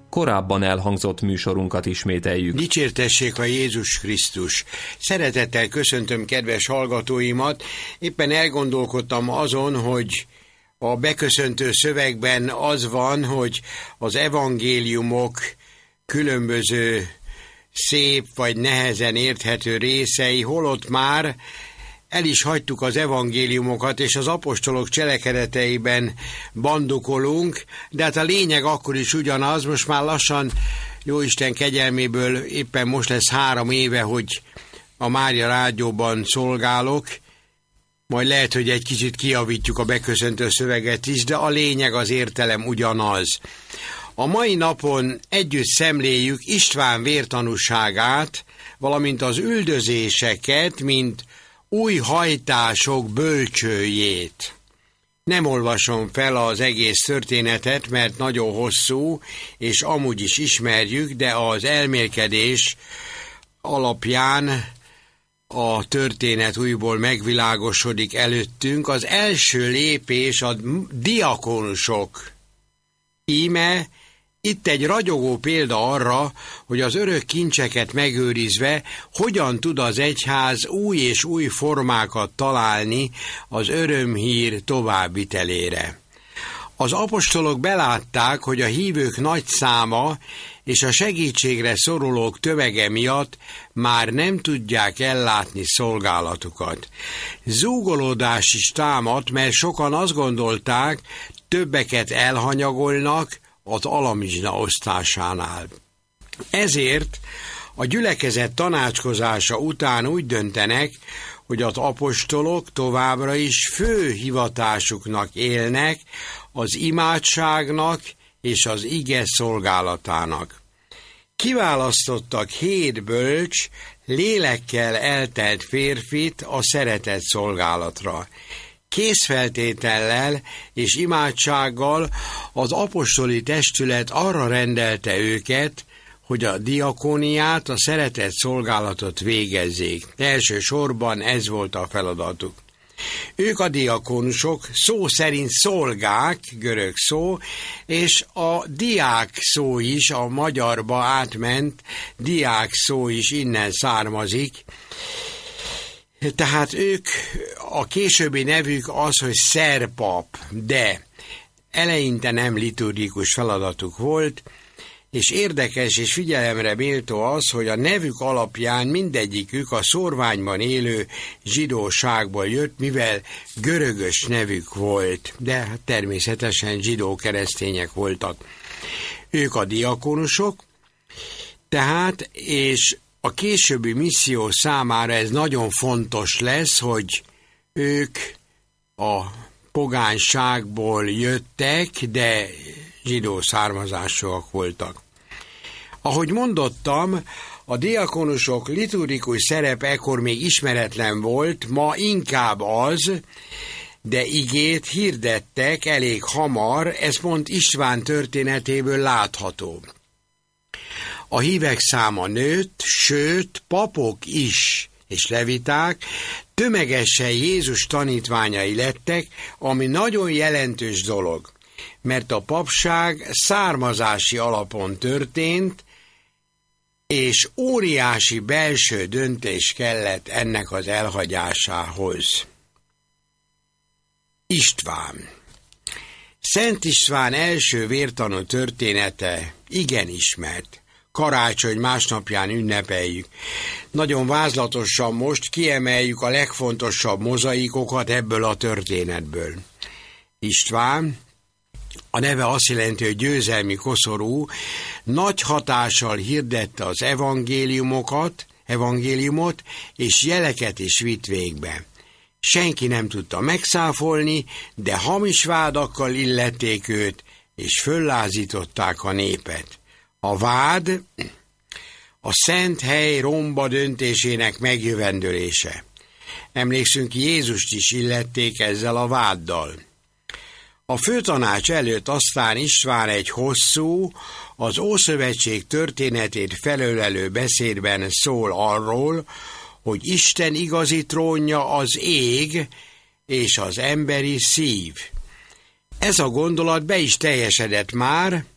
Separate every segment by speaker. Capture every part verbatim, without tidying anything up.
Speaker 1: korábban elhangzott műsorunkat ismételjük.
Speaker 2: Dicsértessék a Jézus Krisztus! Szeretettel köszöntöm kedves hallgatóimat. Éppen elgondolkodtam azon, hogy a beköszöntő szövegben az van, hogy az evangéliumok különböző szép vagy nehezen érthető részei, holott már el is hagytuk az evangéliumokat, és az apostolok cselekedeteiben bandukolunk, de hát a lényeg akkor is ugyanaz. Most már lassan, Jóisten kegyelméből éppen most lesz három éve, hogy a Mária Rádióban szolgálok, majd lehet, hogy egy kicsit kijavítjuk a beköszöntő szöveget is, de a lényeg, az értelem ugyanaz. A mai napon együtt szemléljük István vértanúságát, valamint az üldözéseket, mint új hajtások bölcsőjét. Nem olvasom fel az egész történetet, mert nagyon hosszú, és amúgy is ismerjük, de az elmélkedés alapján a történet újból megvilágosodik előttünk. Az első lépés a diakónusok. Íme itt egy ragyogó példa arra, hogy az örök kincseket megőrizve hogyan tud az egyház új és új formákat találni az örömhír továbbvitelére. Az apostolok belátták, hogy a hívők nagy száma és a segítségre szorulók tömege miatt már nem tudják ellátni szolgálatukat. Zúgolódás is támadt, mert sokan azt gondolták, többeket elhanyagolnak az alamizsna osztásánál. Ezért a gyülekezet tanácskozása után úgy döntenek, hogy az apostolok továbbra is fő hivatásuknak élnek az imádságnak és az ige szolgálatának. Kiválasztottak hét bölcs, lélekkel eltelt férfit a szeretet szolgálatra. Készfeltétellel és imádsággal az apostoli testület arra rendelte őket, hogy a diakóniát, a szeretett szolgálatot végezzék. Elsősorban ez volt a feladatuk. Ők a diakónusok, szó szerint szolgák, görög szó, és a diák szó is, a magyarba átment diák szó is innen származik. Tehát ők, a későbbi nevük az, hogy szerpap, de eleinte nem liturgikus feladatuk volt, és érdekes és figyelemre méltó az, hogy a nevük alapján mindegyikük a szórványban élő zsidóságból jött, mivel görögös nevük volt, de természetesen zsidó-keresztények voltak. Ők a diakónusok, tehát, és a későbbi misszió számára ez nagyon fontos lesz, hogy ők a pogányságból jöttek, de zsidó származásúak voltak. Ahogy mondottam, a diakonusok liturgikus szerep ekkor még ismeretlen volt, ma inkább az, de igét hirdettek elég hamar, ez pont István történetéből látható. A hívek száma nőtt, sőt, papok is, és leviták, tömegesen Jézus tanítványai lettek, ami nagyon jelentős dolog, mert a papság származási alapon történt, és óriási belső döntés kellett ennek az elhagyásához. István. Szent István első vértanú története igen ismert. Karácsony másnapján ünnepeljük. Nagyon vázlatosan most kiemeljük a legfontosabb mozaikokat ebből a történetből. István, a neve azt jelenti, hogy győzelmi koszorú, nagy hatással hirdette az evangéliumokat, evangéliumot, és jeleket is vitt végbe. Senki nem tudta megszáfolni, de hamis vádakkal illették őt, és föllázították a népet. A vád a szent hely romba döntésének megjövendölése. Emlékszünk, Jézust is illették ezzel a váddal. A főtanács előtt aztán István egy hosszú, az Ószövetség történetét felölelő beszédben szól arról, hogy Isten igazi trónja az ég és az emberi szív. Ez a gondolat be is teljesedett már,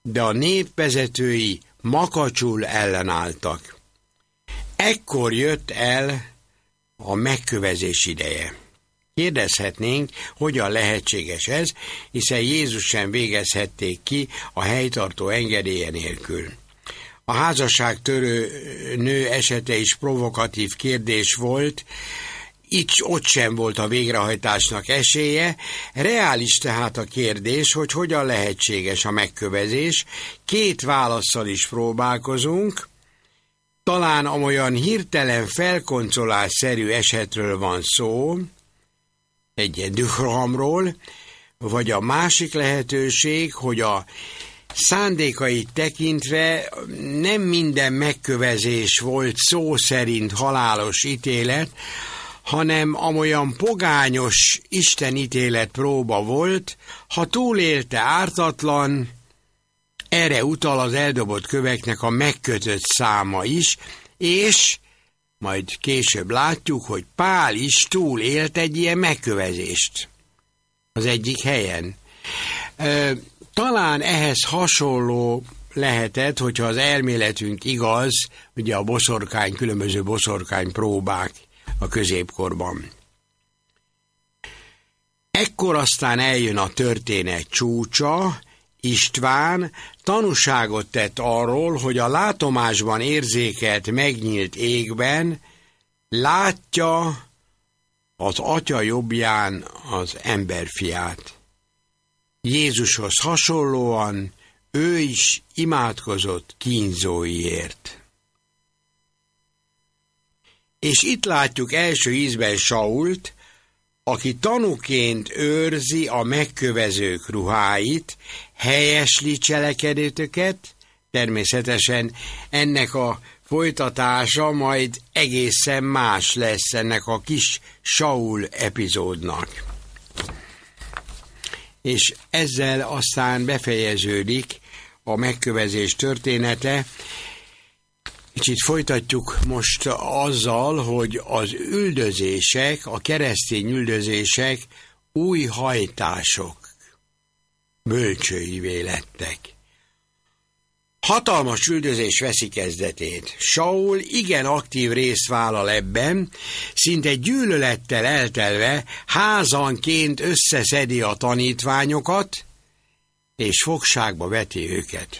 Speaker 2: de a nép vezetői makacsul ellenálltak. Ekkor jött el a megkövezés ideje. Kérdezhetnénk, hogyan lehetséges ez, hiszen Jézus sem végezhették ki a helytartó engedélye nélkül. A házasságtörő nő esete is provokatív kérdés volt, itt ott sem volt a végrehajtásnak esélye, reális tehát a kérdés, hogy hogyan lehetséges a megkövezés. Két válasszal is próbálkozunk, talán amolyan hirtelen felkoncolásszerű esetről van szó, egy ilyen dührohamról, vagy a másik lehetőség, hogy a szándékait tekintve nem minden megkövezés volt szó szerint halálos ítélet, hanem amolyan pogányos istenítélet próba volt, ha túlélte ártatlan, erre utal az eldobott köveknek a megkötött száma is, és majd később látjuk, hogy Pál is túlélt egy ilyen megkövezést az egyik helyen. Talán ehhez hasonló lehetett, hogyha az elméletünk igaz, ugye a boszorkány, különböző boszorkány próbák a középkorban. Ekkor aztán eljön a történet csúcsa, István tanúságot tett arról, hogy a látomásban érzékelt megnyílt égben látja az Atya jobbján az emberfiát. Jézushoz hasonlóan ő is imádkozott kínzóiért. És itt látjuk első ízben Sault, aki tanúként őrzi a megkövezők ruháit, helyesli cselekedetüket, természetesen ennek a folytatása majd egészen más lesz ennek a kis Saul epizódnak. És ezzel aztán befejeződik a megkövezés története. Kicsit folytatjuk most azzal, hogy az üldözések, a keresztény üldözések új hajtások bölcsőivé lettek. Hatalmas üldözés veszi kezdetét. Saul igen aktív részt vállal ebben, szinte gyűlölettel eltelve házanként összeszedi a tanítványokat, és fogságba veti őket.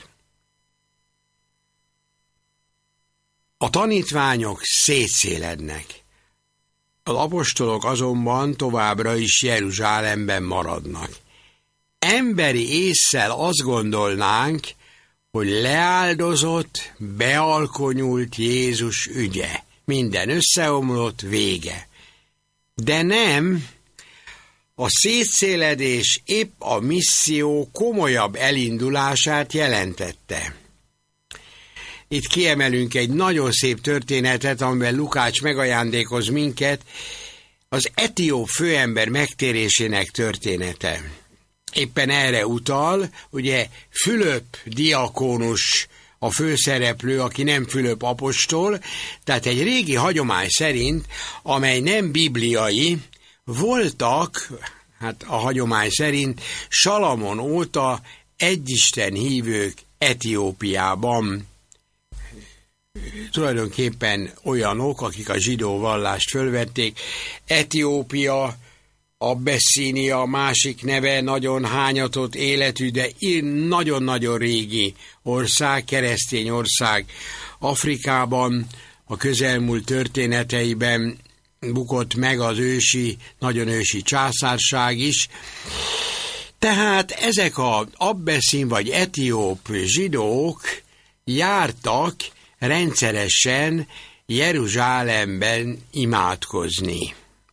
Speaker 2: A tanítványok szétszélednek. Az apostolok azonban továbbra is Jeruzsálemben maradnak. Emberi ésszel azt gondolnánk, hogy leáldozott, bealkonyult Jézus ügye. Minden összeomlott, vége. De nem, a szétszéledés épp a misszió komolyabb elindulását jelentette. Itt kiemelünk egy nagyon szép történetet, amiben Lukács megajándékoz minket, az etióp főember megtérésének története. Éppen erre utal, ugye Fülöp diakónus a főszereplő, aki nem Fülöp apostol, tehát egy régi hagyomány szerint, amely nem bibliai, voltak, hát a hagyomány szerint Salamon óta egyisten hívők Etiópiában. Tulajdonképpen olyanok, akik a zsidó vallást fölvették. Etiópia, Abysszínia másik neve, nagyon hányatott életű, de nagyon-nagyon régi ország, keresztény ország. Afrikában, a közelmúlt történeteiben bukott meg az ősi, nagyon ősi császárság is. Tehát ezek az abysszín vagy etióp zsidók jártak rendszeresen Jeruzsálemben imádkozni.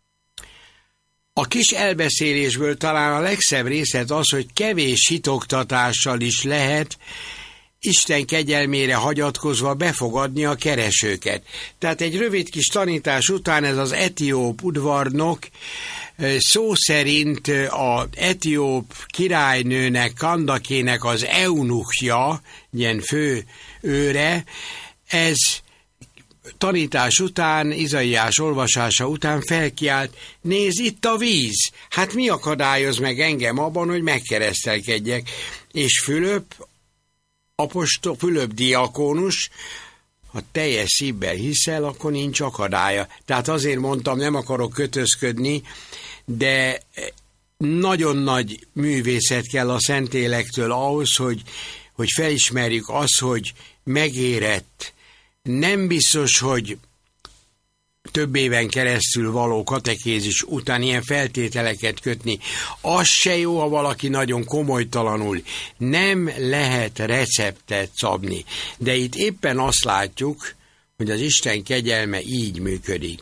Speaker 2: A kis elbeszélésből talán a legszebb részlet az, hogy kevés hitoktatással is lehet Isten kegyelmére hagyatkozva befogadni a keresőket. Tehát egy rövid kis tanítás után ez az etióp udvarnok szó szerint az etióp királynőnek, Kandakének az eunuchja, ilyen fő őre, ez tanítás után, Izaiás olvasása után felkiált, nézd, itt a víz, hát mi akadályoz meg engem abban, hogy megkeresztelkedjek? És Fülöp apostol, Fülöp diakónus, ha teljes szívvel hiszel, akkor nincs akadálya. Tehát azért mondtam, nem akarok kötözködni, de nagyon nagy művészet kell a Szentélektől ahhoz, hogy, hogy felismerjük azt, hogy megérett. Nem biztos, hogy több éven keresztül való katekézis után ilyen feltételeket kötni. Az se jó, ha valaki nagyon komolytalanul. Nem lehet receptet szabni. De itt éppen azt látjuk, hogy az Isten kegyelme így működik.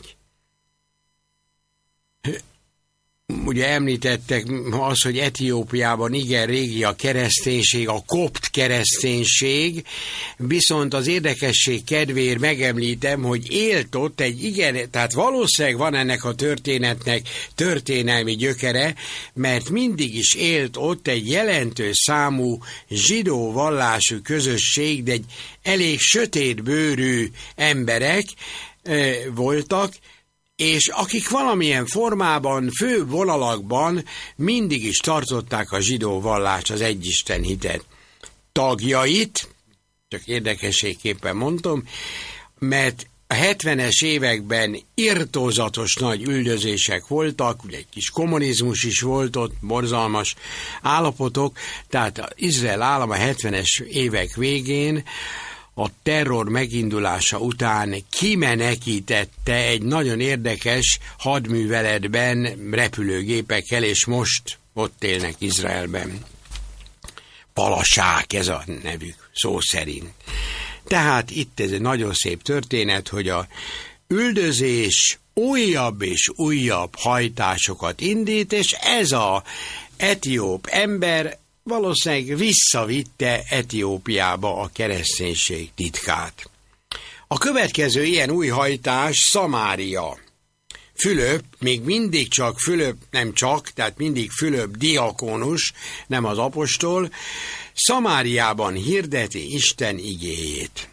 Speaker 2: Ugye említettek az, hogy Etiópiában igen régi a kereszténység, a kopt kereszténység, viszont az érdekesség kedvéért megemlítem, hogy élt ott egy igen, tehát valószínűleg van ennek a történetnek történelmi gyökere, mert mindig is élt ott egy jelentős számú zsidó vallású közösség, de egy elég sötétbőrű emberek e, voltak, és akik valamilyen formában, fő vonalakban mindig is tartották a zsidó vallást, az egyisten hitet. Tagjait, csak érdekességképpen mondom, mert a hetvenes években irtózatos nagy üldözések voltak, ugye egy kis kommunizmus is volt ott, borzalmas állapotok, tehát az Izrael állam a hetvenes évek végén a terror megindulása után kimenekítette egy nagyon érdekes hadműveletben repülőgépekkel, és most ott élnek Izraelben. Palasák ez a nevük, szó szerint. Tehát itt ez egy nagyon szép történet, hogy a üldözés újabb és újabb hajtásokat indít, és ez az etióp ember valószínűleg visszavitte Etiópiába a kereszténység titkát. A következő ilyen új hajtás Szamária. Fülöp, még mindig csak Fülöp, nem csak, tehát mindig Fülöp diakónus, nem az apostol, Szamáriában hirdeti Isten igéjét.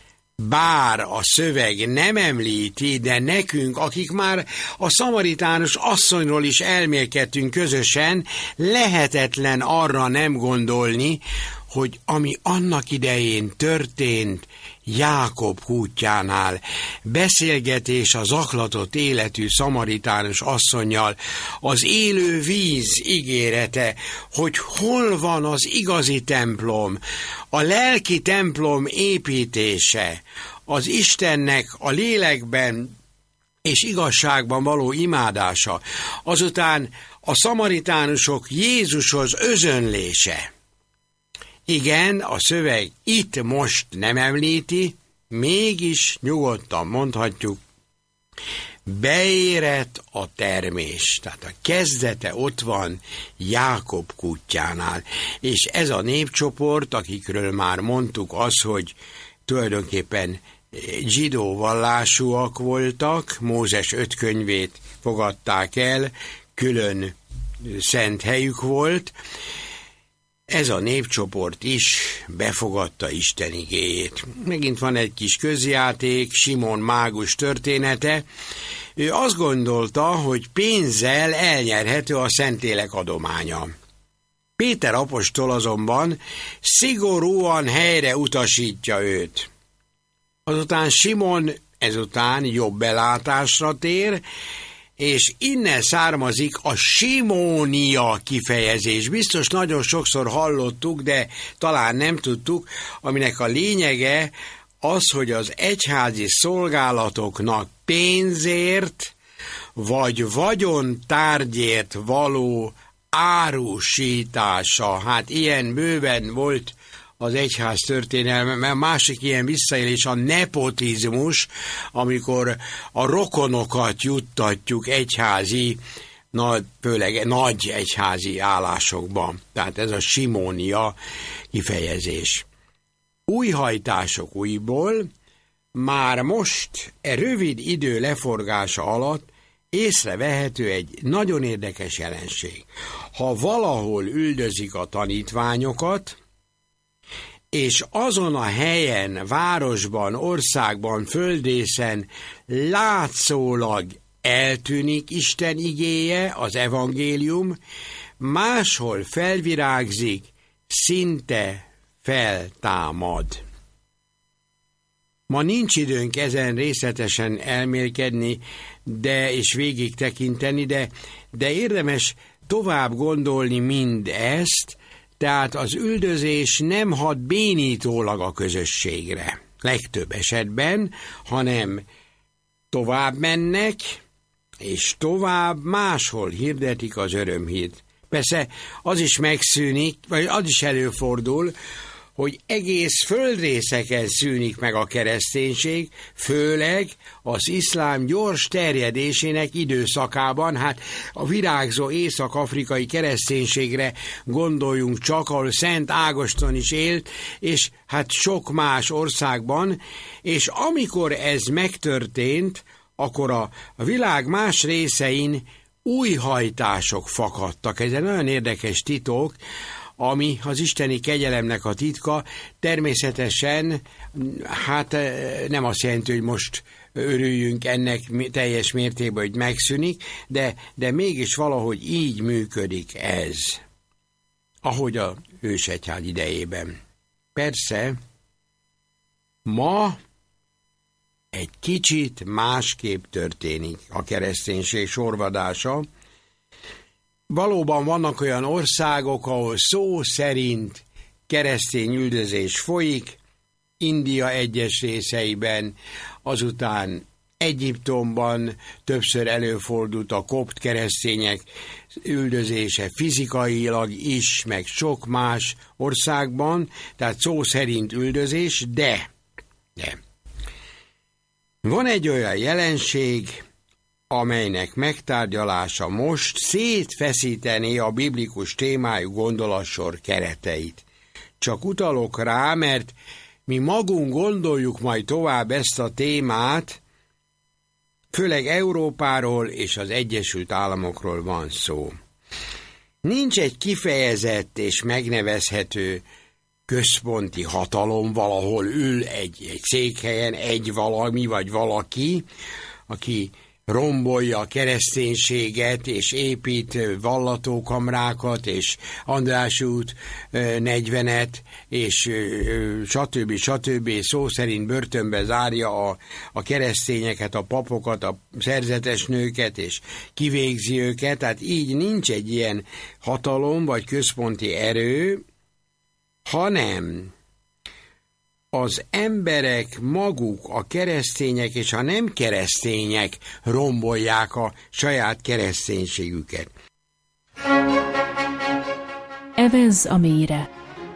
Speaker 2: Bár a szöveg nem említi, de nekünk, akik már a szamaritánus asszonyról is elmélkedtünk közösen, lehetetlen arra nem gondolni, hogy ami annak idején történt Jákob kútjánál, beszélgetés a zaklatott életű szamaritánus asszonnyal, az élő víz ígérete, hogy hol van az igazi templom, a lelki templom építése, az Istennek a lélekben és igazságban való imádása, azután a szamaritánusok Jézushoz özönlése. Igen, a szöveg itt most nem említi, mégis nyugodtan mondhatjuk, beérett a termés, tehát a kezdete ott van Jákob kútjánál, és ez a népcsoport, akikről már mondtuk az, hogy tulajdonképpen zsidó vallásúak voltak, Mózes öt könyvét fogadták el, külön szent helyük volt. Ez a népcsoport is befogadta Isten igéjét. Megint van egy kis közjáték, Simon mágus története. Ő azt gondolta, hogy pénzzel elnyerhető a Szentlélek adománya. Péter apostol azonban szigorúan helyre utasítja őt. Azután Simon ezután jobb belátásra tér, és innen származik a simónia kifejezés. Biztos nagyon sokszor hallottuk, de talán nem tudtuk, aminek a lényege az, hogy az egyházi szolgálatoknak pénzért vagy vagyontárgyért való árusítása. Hát ilyen bőven volt az egyház történelme, mert másik ilyen visszaélés a nepotizmus, amikor a rokonokat juttatjuk egyházi, nagy, főleg nagy egyházi állásokban. Tehát ez a simónia kifejezés. Új hajtások újból, már most e rövid idő leforgása alatt észrevehető egy nagyon érdekes jelenség. Ha valahol üldözik a tanítványokat, és azon a helyen, városban, országban, földrészen látszólag eltűnik Isten igéje, az evangélium, máshol felvirágzik szinte feltámad. Ma nincs időnk ezen részletesen elmélkedni, de és végig tekinteni, de, de érdemes tovább gondolni mindezt, tehát az üldözés nem hat bénítólag a közösségre, legtöbb esetben, hanem tovább mennek, és tovább máshol hirdetik az örömhírt. Persze az is megszűnik, vagy az is előfordul, hogy egész földrészeken szűnik meg a kereszténység, főleg az iszlám gyors terjedésének időszakában. Hát a virágzó észak-afrikai kereszténységre gondoljunk csak, ahol Szent Ágoston is élt, és hát sok más országban, és amikor ez megtörtént, akkor a, a világ más részein új hajtások fakadtak. Ez egy nagyon érdekes titok, ami az isteni kegyelemnek a titka. Természetesen, hát nem azt jelenti, hogy most örüljünk ennek teljes mértékben, hogy megszűnik, de, de mégis valahogy így működik ez, ahogy a ősegyház idejében. Persze, ma egy kicsit másképp történik a kereszténység sorvadása. Valóban vannak olyan országok, ahol szó szerint keresztény üldözés folyik, India egyes részeiben, azután Egyiptomban többször előfordult a kopt keresztények üldözése fizikailag is, meg sok más országban, tehát szó szerint üldözés, de, de van egy olyan jelenség, amelynek megtárgyalása most szétfeszítené a biblikus témájú gondolatsor kereteit. Csak utalok rá, mert mi magunk gondoljuk majd tovább ezt a témát, főleg Európáról és az Egyesült Államokról van szó. Nincs egy kifejezett és megnevezhető központi hatalom, valahol ül egy, egy székhelyen egy valami vagy valaki, aki rombolja a kereszténységet, és épít vallatókamrákat, és András út negyvenet, és stb. stb. Szó szerint börtönbe zárja a, a keresztényeket, a papokat, a szerzetes nőket, és kivégzi őket. Tehát így nincs egy ilyen hatalom, vagy központi erő, hanem az emberek maguk, a keresztények és a nem keresztények rombolják a saját kereszténységüket.
Speaker 3: Evezz a mélyre.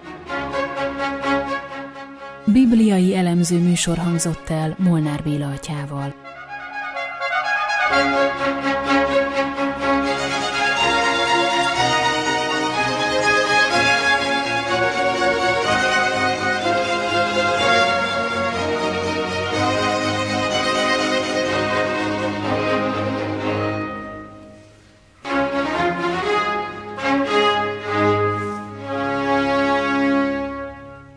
Speaker 3: Bibliai elemző műsor hangzott el Molnár Béla atyával.